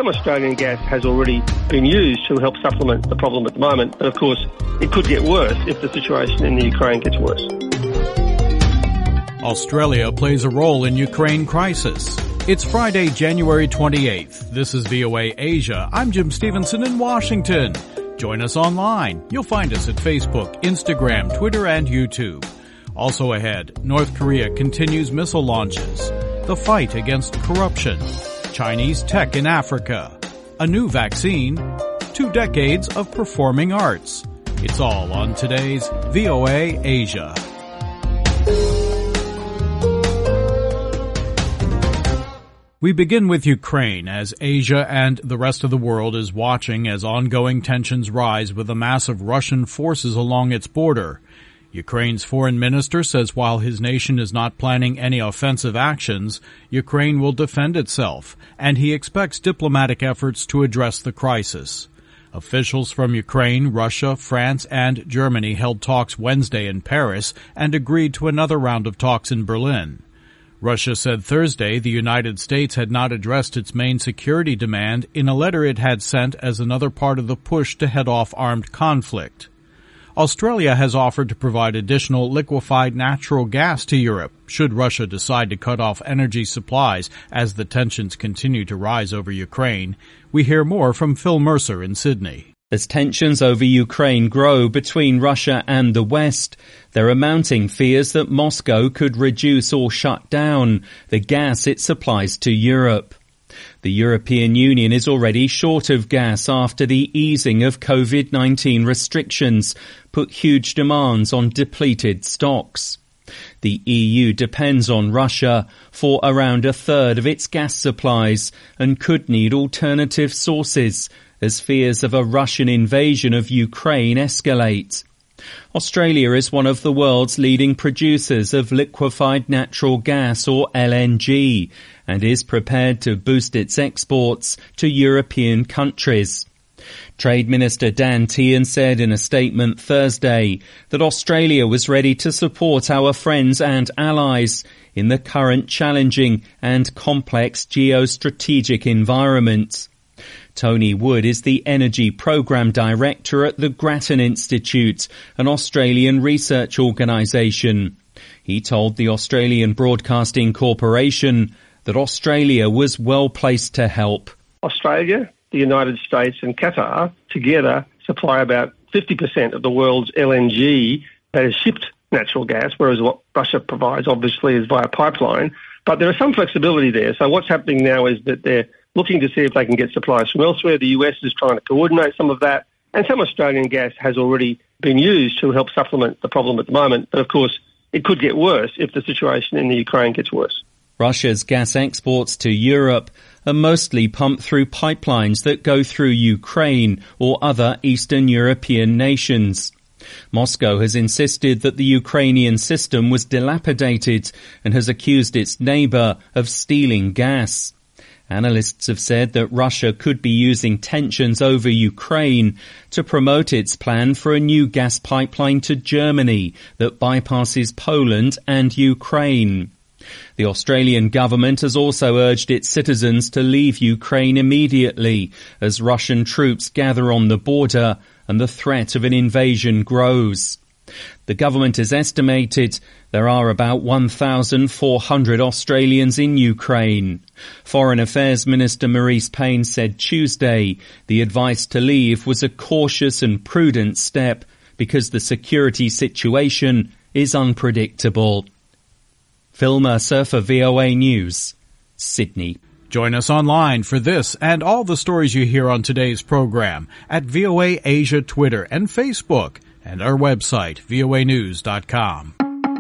some Australian gas has already been used to help supplement the problem at the moment. And of course, it could get worse if the situation in the Ukraine gets worse. Australia plays a role in Ukraine crisis. It's Friday, January 28th. This is VOA Asia. I'm Jim Stevenson in Washington. Join us online. You'll find us at Facebook, Instagram, Twitter, and YouTube. Also ahead, North Korea continues missile launches. The fight against corruption. Chinese tech in Africa. A new vaccine. 2 decades of performing arts. It's all on today's VOA Asia. We begin with Ukraine, as Asia and the rest of the world is watching as ongoing tensions rise with the massive Russian forces along its border. Ukraine's foreign minister says while his nation is not planning any offensive actions, Ukraine will defend itself, and he expects diplomatic efforts to address the crisis. Officials from Ukraine, Russia, France, and Germany held talks Wednesday in Paris and agreed to another round of talks in Berlin. Russia said Thursday the United States had not addressed its main security demand in a letter it had sent as another part of the push to head off armed conflict. Australia has offered to provide additional liquefied natural gas to Europe should Russia decide to cut off energy supplies as the tensions continue to rise over Ukraine. We hear more from Phil Mercer in Sydney. As tensions over Ukraine grow between Russia and the West, there are mounting fears that Moscow could reduce or shut down the gas it supplies to Europe. The European Union is already short of gas after the easing of COVID-19 restrictions put huge demands on depleted stocks. The EU depends on Russia for around a third of its gas supplies and could need alternative sources as fears of a Russian invasion of Ukraine escalate. Australia is one of the world's leading producers of liquefied natural gas, or LNG, and is prepared to boost its exports to European countries. Trade Minister Dan Tehan said in a statement Thursday that Australia was ready to support our friends and allies in the current challenging and complex geostrategic environment. Tony Wood is the Energy Programme Director at the Grattan Institute, an Australian research organisation. He told the Australian Broadcasting Corporation that Australia was well placed to help. Australia, the United States and Qatar together supply about 50% of the world's LNG that is shipped natural gas, whereas what Russia provides obviously is via pipeline. But there is some flexibility there. So what's happening now is that they're looking to see if they can get supplies from elsewhere. The US is trying to coordinate some of that. And some Australian gas has already been used to help supplement the problem at the moment. But of course, it could get worse if the situation in the Ukraine gets worse. Russia's gas exports to Europe are mostly pumped through pipelines that go through Ukraine or other Eastern European nations. Moscow has insisted that the Ukrainian system was dilapidated and has accused its neighbour of stealing gas. Analysts have said that Russia could be using tensions over Ukraine to promote its plan for a new gas pipeline to Germany that bypasses Poland and Ukraine. The Australian government has also urged its citizens to leave Ukraine immediately as Russian troops gather on the border and the threat of an invasion grows. The government has estimated there are about 1,400 Australians in Ukraine. Foreign Affairs Minister Marise Payne said Tuesday the advice to leave was a cautious and prudent step because the security situation is unpredictable. Phil Mercer for VOA News, Sydney. Join us online for this and all the stories you hear on today's program at VOA Asia Twitter and Facebook, and our website, voanews.com.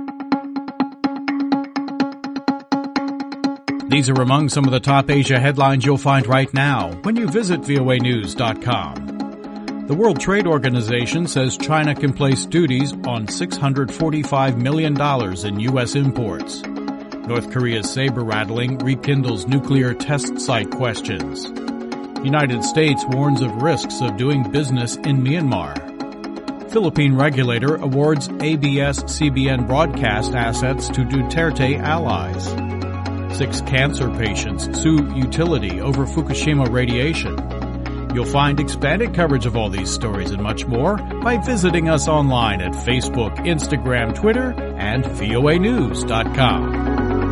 These are among some of the top Asia headlines you'll find right now when you visit voanews.com. The World Trade Organization says China can place duties on $645 million in U.S. imports. North Korea's saber-rattling rekindles nuclear test site questions. United States warns of risks of doing business in Myanmar. Philippine regulator awards ABS-CBN broadcast assets to Duterte allies. 6 cancer patients sue utility over Fukushima radiation. You'll find expanded coverage of all these stories and much more by visiting us online at Facebook, Instagram, Twitter, and voanews.com.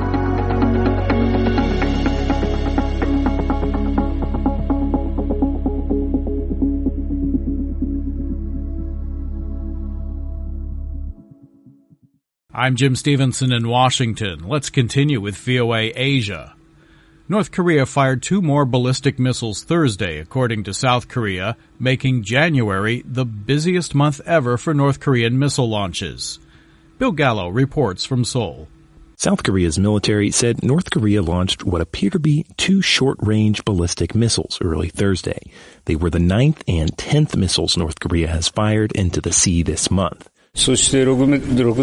I'm Jim Stevenson in Washington. Let's continue with VOA Asia. North Korea fired 2 more ballistic missiles Thursday, according to South Korea, making January the busiest month ever for North Korean missile launches. Bill Gallo reports from Seoul. South Korea's military said North Korea launched what appear to be 2 short-range ballistic missiles early Thursday. They were the 9th and 10th missiles North Korea has fired into the sea this month. Japanese Prime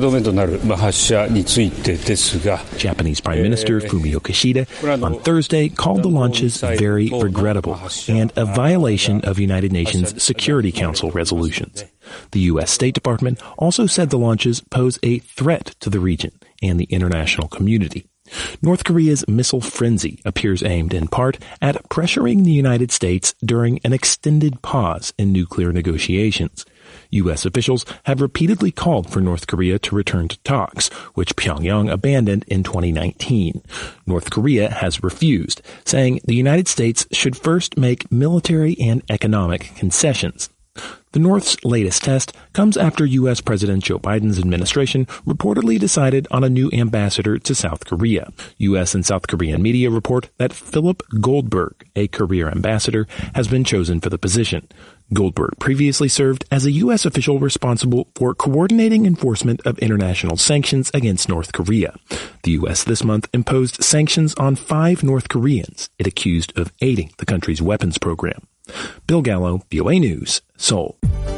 Minister Fumio Kishida on Thursday called the launches very regrettable and a violation of United Nations Security Council resolutions. The U.S. State Department also said the launches pose a threat to the region and the international community. North Korea's missile frenzy appears aimed in part at pressuring the United States during an extended pause in nuclear negotiations. U.S. officials have repeatedly called for North Korea to return to talks, which Pyongyang abandoned in 2019. North Korea has refused, saying the United States should first make military and economic concessions. The North's latest test comes after U.S. President Joe Biden's administration reportedly decided on a new ambassador to South Korea. U.S. and South Korean media report that Philip Goldberg, a career ambassador, has been chosen for the position. Goldberg previously served as a U.S. official responsible for coordinating enforcement of international sanctions against North Korea. The U.S. this month imposed sanctions on 5 North Koreans it accused of aiding the country's weapons program. Bill Gallo, VOA News, Seoul.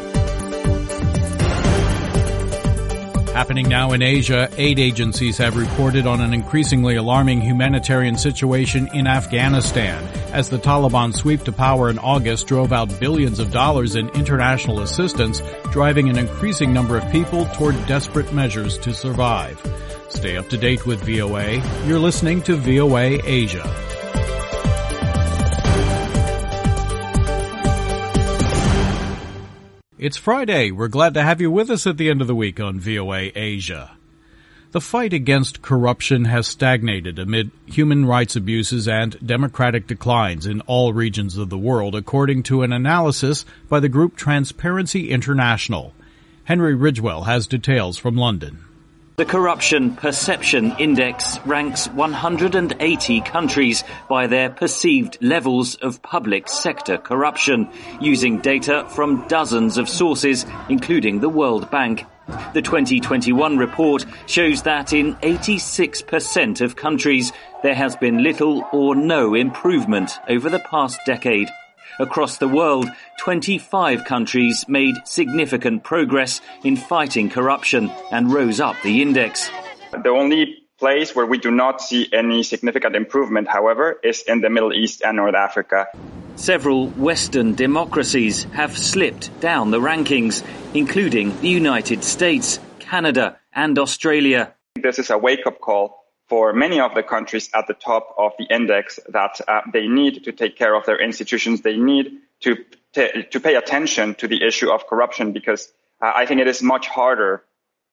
Happening now in Asia, aid agencies have reported on an increasingly alarming humanitarian situation in Afghanistan as the Taliban sweep to power in August drove out billions of dollars in international assistance, driving an increasing number of people toward desperate measures to survive. Stay up to date with VOA. You're listening to VOA Asia. It's Friday. We're glad to have you with us at the end of the week on VOA Asia. The fight against corruption has stagnated amid human rights abuses and democratic declines in all regions of the world, according to an analysis by the group Transparency International. Henry Ridgewell has details from London. The Corruption Perception Index ranks 180 countries by their perceived levels of public sector corruption, using data from dozens of sources, including the World Bank. The 2021 report shows that in 86% of countries, there has been little or no improvement over the past decade. Across the world, 25 countries made significant progress in fighting corruption and rose up the index. The only place where we do not see any significant improvement, however, is in the Middle East and North Africa. Several Western democracies have slipped down the rankings, including the United States, Canada, and Australia. This is a wake-up call for many of the countries at the top of the index that they need to take care of their institutions. They need to pay attention to the issue of corruption, because I think it is much harder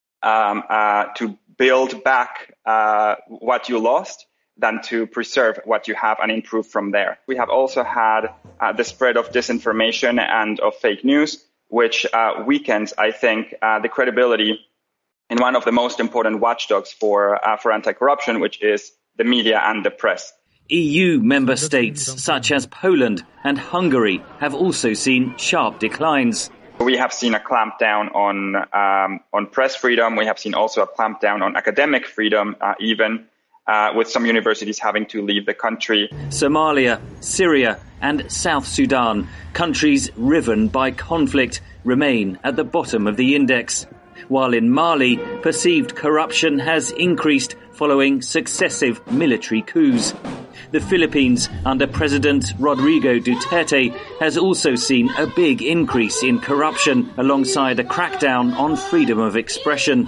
to build back what you lost than to preserve what you have and improve from there. We have also had the spread of disinformation and of fake news, which weakens, I think, the credibility in one of the most important watchdogs for anti-corruption, which is the media and the press. EU member states such as Poland and Hungary have also seen sharp declines. We have seen a clampdown on press freedom. We have seen also a clampdown on academic freedom, even with some universities having to leave the country. Somalia, Syria and South Sudan, countries riven by conflict, remain at the bottom of the index. While in Mali, perceived corruption has increased following successive military coups. The Philippines, under President Rodrigo Duterte, has also seen a big increase in corruption alongside a crackdown on freedom of expression.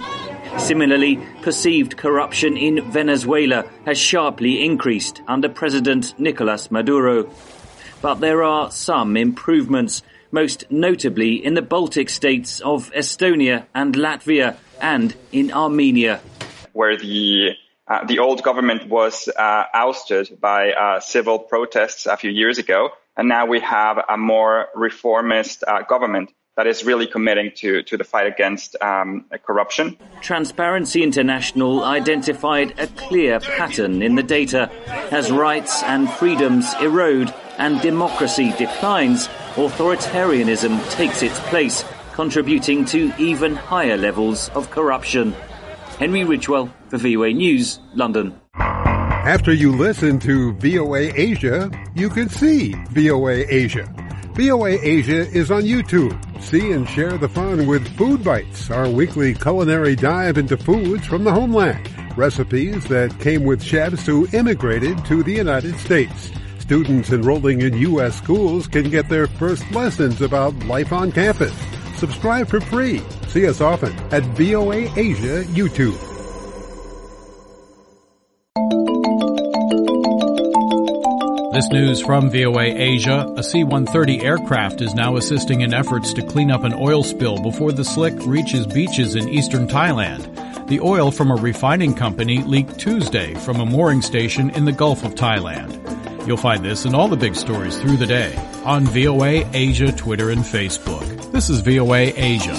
Similarly, perceived corruption in Venezuela has sharply increased under President Nicolas Maduro. But there are some improvements, most notably in the Baltic states of Estonia and Latvia and in Armenia, where the old government was ousted by civil protests a few years ago, and now we have a more reformist government that is really committing to the fight against corruption. Transparency International identified a clear pattern in the data. As rights and freedoms erode and democracy declines, authoritarianism takes its place, contributing to even higher levels of corruption. Henry Ridgwell for VOA News, London. After you listen to VOA Asia, you can see VOA Asia. VOA Asia is on YouTube. See and share the fun with Food Bites, our weekly culinary dive into foods from the homeland. Recipes that came with chefs who immigrated to the United States. Students enrolling in U.S. schools can get their first lessons about life on campus. Subscribe for free. See us often at VOA Asia YouTube. This news from VOA Asia. A C-130 aircraft is now assisting in efforts to clean up an oil spill before the slick reaches beaches in eastern Thailand. The oil from a refining company leaked Tuesday from a mooring station in the Gulf of Thailand. You'll find this and all the big stories through the day on VOA Asia, Twitter, and Facebook. This is VOA Asia.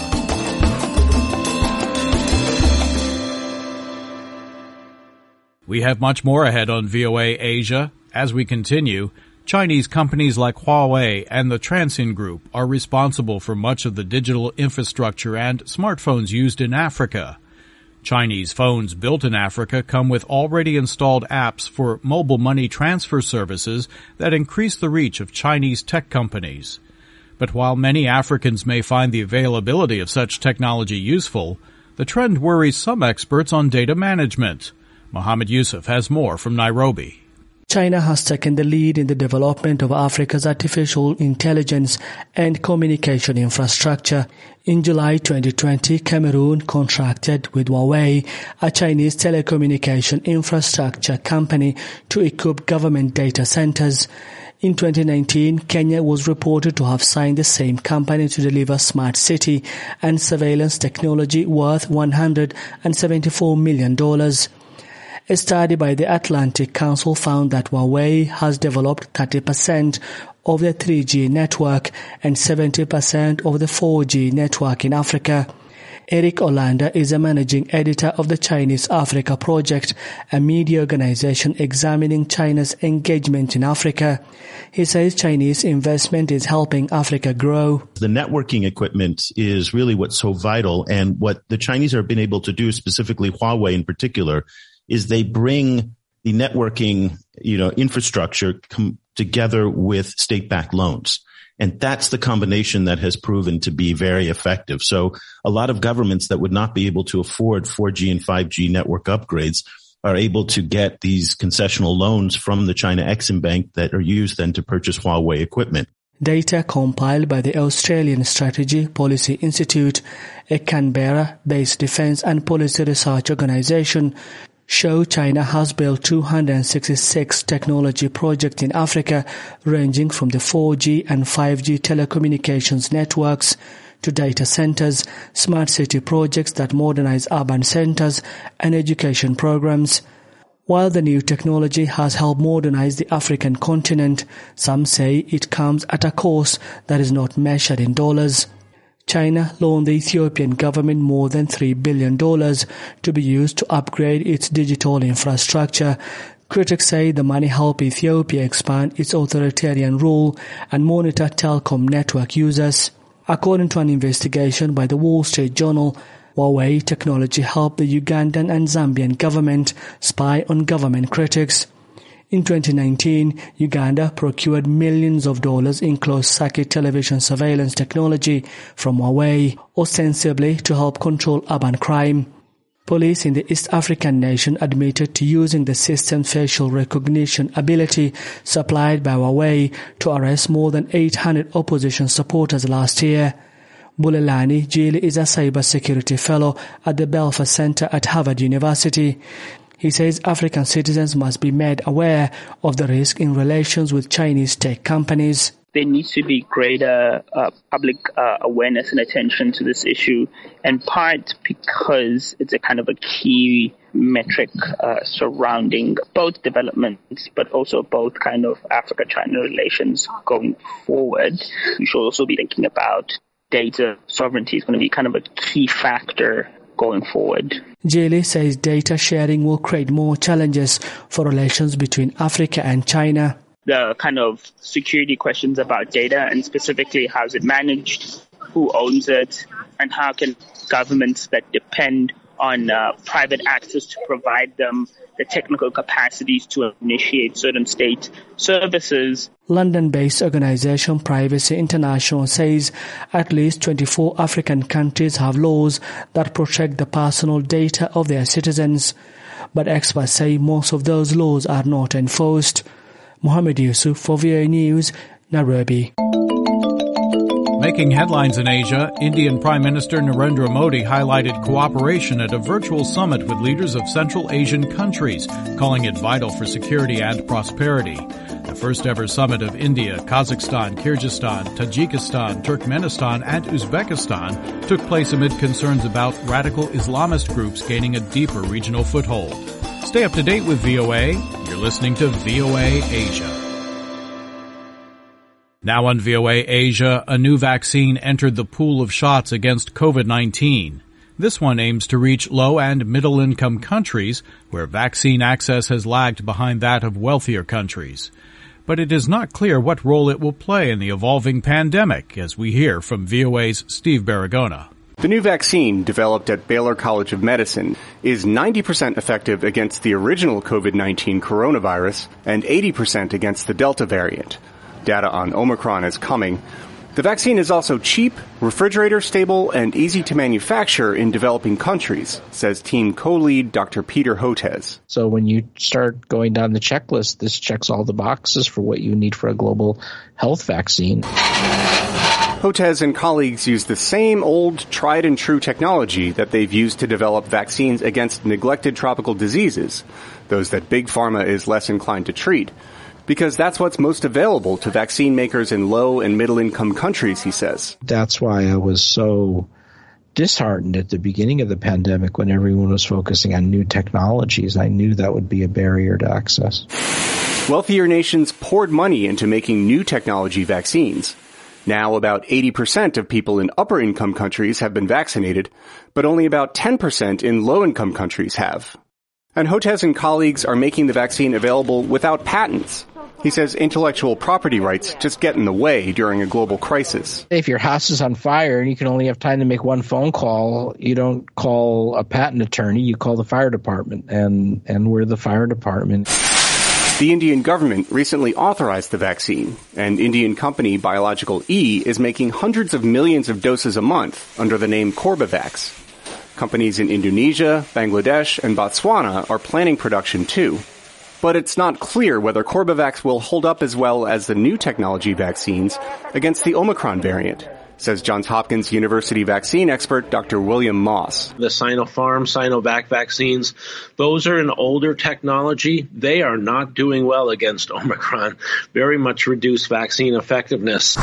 We have much more ahead on VOA Asia. As we continue, Chinese companies like Huawei and the Transsion Group are responsible for much of the digital infrastructure and smartphones used in Africa. Chinese phones built in Africa come with already installed apps for mobile money transfer services that increase the reach of Chinese tech companies. But while many Africans may find the availability of such technology useful, the trend worries some experts on data management. Mohammed Yusuf has more from Nairobi. China has taken the lead in the development of Africa's artificial intelligence and communication infrastructure. In July 2020, Cameroon contracted with Huawei, a Chinese telecommunication infrastructure company, to equip government data centers. In 2019, Kenya was reported to have signed the same company to deliver smart city and surveillance technology worth $174 million. A study by the Atlantic Council found that Huawei has developed 30% of the 3G network and 70% of the 4G network in Africa. Eric Olander is a managing editor of the Chinese Africa Project, a media organization examining China's engagement in Africa. He says Chinese investment is helping Africa grow. The networking equipment is really what's so vital, and what the Chinese have been able to do, specifically Huawei in particular, is they bring the networking, infrastructure together with state-backed loans. And that's the combination that has proven to be very effective. So a lot of governments that would not be able to afford 4G and 5G network upgrades are able to get these concessional loans from the China Exim Bank that are used then to purchase Huawei equipment. Data compiled by the Australian Strategy Policy Institute, a Canberra-based defense and policy research organization, show China has built 266 technology projects in Africa, ranging from the 4G and 5G telecommunications networks to data centers, smart city projects that modernize urban centers, and education programs. While the new technology has helped modernize the African continent, some say it comes at a cost that is not measured in dollars. China loaned the Ethiopian government more than $3 billion to be used to upgrade its digital infrastructure. Critics say the money helped Ethiopia expand its authoritarian rule and monitor telecom network users. According to an investigation by the Wall Street Journal, Huawei technology helped the Ugandan and Zambian government spy on government critics. In 2019, Uganda procured millions of dollars in closed-circuit television surveillance technology from Huawei, ostensibly to help control urban crime. Police in the East African nation admitted to using the system's facial recognition ability supplied by Huawei to arrest more than 800 opposition supporters last year. Bulelani Jili is a cybersecurity fellow at the Belfer Center at Harvard University. He says African citizens must be made aware of the risk in relations with Chinese tech companies. There needs to be greater public awareness and attention to this issue, in part because it's a kind of a key metric surrounding both developments, but also both kind of Africa-China relations going forward. We should also be thinking about data sovereignty is going to be kind of a key factor going forward. Jili says data sharing will create more challenges for relations between Africa and China. The kind of security questions about data, and specifically how is it managed, who owns it, and how can governments that depend on private access to provide them the technical capacities to initiate certain state services. London-based organisation Privacy International says at least 24 African countries have laws that protect the personal data of their citizens. But experts say most of those laws are not enforced. Mohammed Yusuf for VOA News, Nairobi. Making headlines in Asia, Indian Prime Minister Narendra Modi highlighted cooperation at a virtual summit with leaders of Central Asian countries, calling it vital for security and prosperity. The first ever summit of India, Kazakhstan, Kyrgyzstan, Tajikistan, Turkmenistan, and Uzbekistan took place amid concerns about radical Islamist groups gaining a deeper regional foothold. Stay up to date with VOA. You're listening to VOA Asia. Now on VOA Asia, a new vaccine entered the pool of shots against COVID-19. This one aims to reach low and middle-income countries where vaccine access has lagged behind that of wealthier countries. But it is not clear what role it will play in the evolving pandemic, as we hear from VOA's Steve Baragona. The new vaccine, developed at Baylor College of Medicine, is 90% effective against the original COVID-19 coronavirus and 80% against the Delta variant. Data on Omicron is coming. The vaccine is also cheap, refrigerator stable, and easy to manufacture in developing countries, says team co-lead Dr. Peter Hotez. So when you start going down the checklist, this checks all the boxes for what you need for a global health vaccine. Hotez and colleagues use the same old tried and true technology that they've used to develop vaccines against neglected tropical diseases, those that Big Pharma is less inclined to treat. Because that's what's most available to vaccine makers in low and middle income countries, he says. That's why I was so disheartened at the beginning of the pandemic when everyone was focusing on new technologies. I knew that would be a barrier to access. Wealthier nations poured money into making new technology vaccines. Now about 80% of people in upper income countries have been vaccinated, but only about 10% in low income countries have. And Hotez and colleagues are making the vaccine available without patents. He says intellectual property rights just get in the way during a global crisis. If your house is on fire and you can only have time to make one phone call, you don't call a patent attorney, you call the fire department, and we're the fire department. The Indian government recently authorized the vaccine, and Indian company Biological E is making hundreds of millions of doses a month under the name Corbavax. Companies in Indonesia, Bangladesh, and Botswana are planning production too. But it's not clear whether Corbavax will hold up as well as the new technology vaccines against the Omicron variant, says Johns Hopkins University vaccine expert Dr. William Moss. The Sinopharm, Sinovac vaccines, those are an older technology. They are not doing well against Omicron. Very much reduced vaccine effectiveness.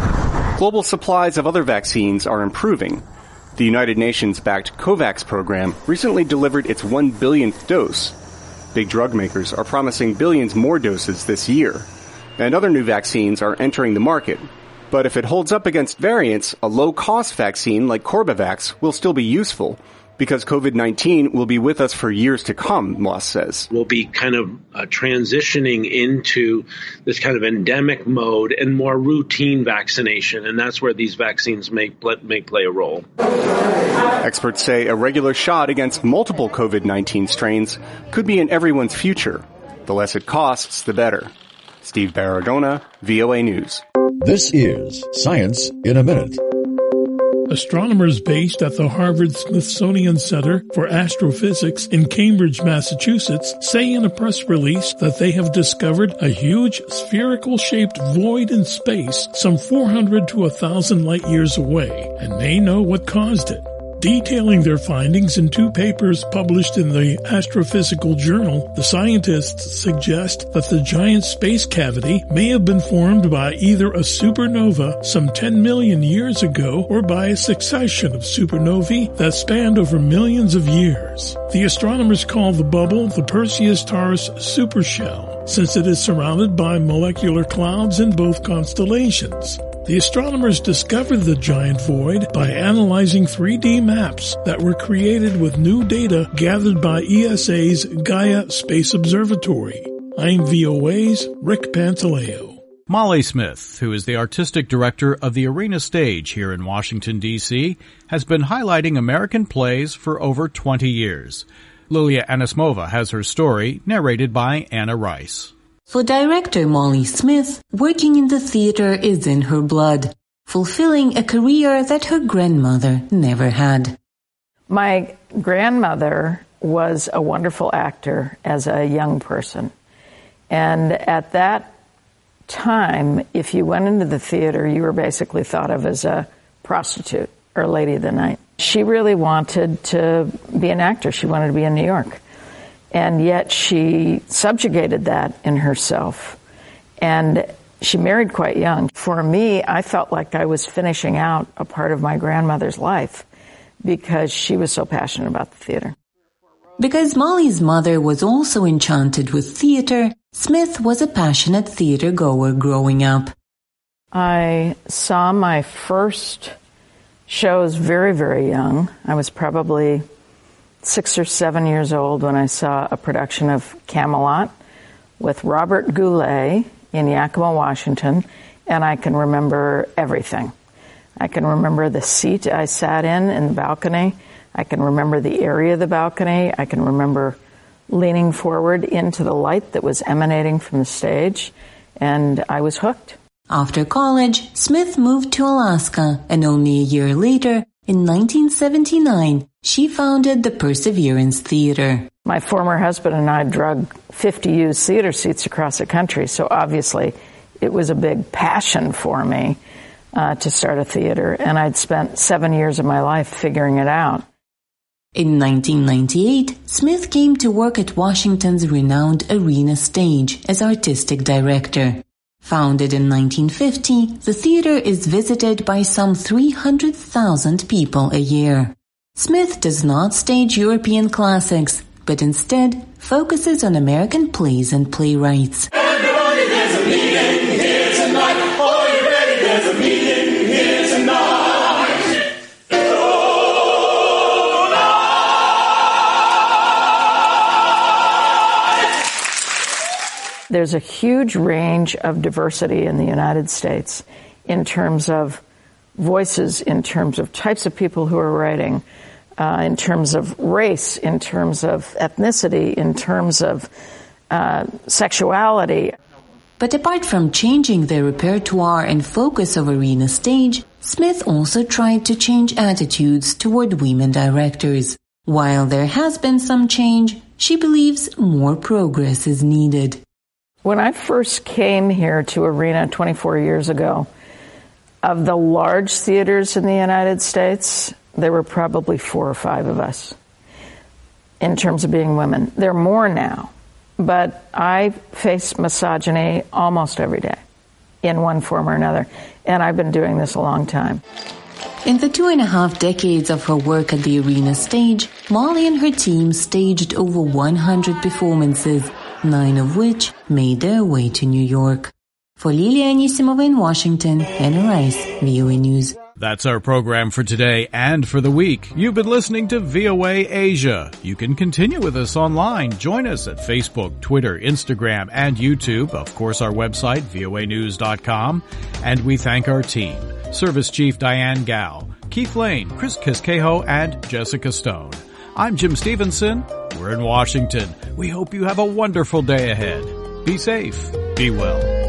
Global supplies of other vaccines are improving. The United Nations-backed COVAX program recently delivered its 1 billionth dose. Big drug makers are promising billions more doses this year. And other new vaccines are entering the market. But if it holds up against variants, a low-cost vaccine like Corbavax will still be useful, because COVID-19 will be with us for years to come, Moss says. We'll be kind of transitioning into this kind of endemic mode and more routine vaccination, and that's where these vaccines may play a role. Experts say a regular shot against multiple COVID-19 strains could be in everyone's future. The less it costs, the better. Steve Baragona, VOA News. This is Science in a Minute. Astronomers based at the Harvard-Smithsonian Center for Astrophysics in Cambridge, Massachusetts, say in a press release that they have discovered a huge spherical-shaped void in space some 400 to 1,000 light-years away, and they know what caused it. Detailing their findings in 2 papers published in the Astrophysical Journal, the scientists suggest that the giant space cavity may have been formed by either a supernova some 10 million years ago or by a succession of supernovae that spanned over millions of years. The astronomers call the bubble the Perseus-Taurus supershell, since it is surrounded by molecular clouds in both constellations. The astronomers discovered the giant void by analyzing 3D maps that were created with new data gathered by ESA's Gaia Space Observatory. I'm VOA's Rick Pantaleo. Molly Smith, who is the artistic director of the Arena Stage here in Washington, D.C., has been highlighting American plays for over 20 years. Lilia Anismova has her story narrated by Anna Rice. For director Molly Smith, working in the theater is in her blood, fulfilling a career that her grandmother never had. My grandmother was a wonderful actor as a young person. And at that time, if you went into the theater, you were basically thought of as a prostitute or lady of the night. She really wanted to be an actor. She wanted to be in New York. And yet she subjugated that in herself. And she married quite young. For me, I felt like I was finishing out a part of my grandmother's life because she was so passionate about the theater. Because Molly's mother was also enchanted with theater, Smith was a passionate theater goer growing up. I saw my first shows very, very young. I was probably 6 or 7 years old when I saw a production of Camelot with Robert Goulet in Yakima, Washington, and I can remember everything. I can remember the seat I sat in the balcony. I can remember the area of the balcony. I can remember leaning forward into the light that was emanating from the stage, and I was hooked. After college, Smith moved to Alaska, and only a year later, in 1979, she founded the Perseverance Theater. My former husband and I drug 50 used theater seats across the country, so obviously it was a big passion for me to start a theater, and I'd spent 7 years of my life figuring it out. In 1998, Smith came to work at Washington's renowned Arena Stage as artistic director. Founded in 1950, the theater is visited by some 300,000 people a year. Smith does not stage European classics, but instead focuses on American plays and playwrights. Everybody, there's a meeting here tonight. Are you ready? There's a meeting here tonight. There's a huge range of diversity in the United States in terms of voices, in terms of types of people who are writing, in terms of race, in terms of ethnicity, in terms of sexuality. But apart from changing the repertoire and focus of Arena Stage, Smith also tried to change attitudes toward women directors. While there has been some change, she believes more progress is needed. When I first came here to Arena 24 years ago, of the large theaters in the United States, there were probably 4 or 5 of us in terms of being women. There are more now, but I face misogyny almost every day in one form or another, and I've been doing this a long time. In the 2.5 decades of her work at the Arena Stage, Molly and her team staged over 100 performances, 9 of which made their way to New York. For Lilia Anisimova in Washington, Anna Rice, VOA News. That's our program for today and for the week. You've been listening to VOA Asia. You can continue with us online. Join us at Facebook, Twitter, Instagram, and YouTube. Of course, our website, voanews.com. And we thank our team. Service Chief Diane Gao, Keith Lane, Chris Kiskeho, and Jessica Stone. I'm Jim Stevenson. We're in Washington. We hope you have a wonderful day ahead. Be safe. Be well.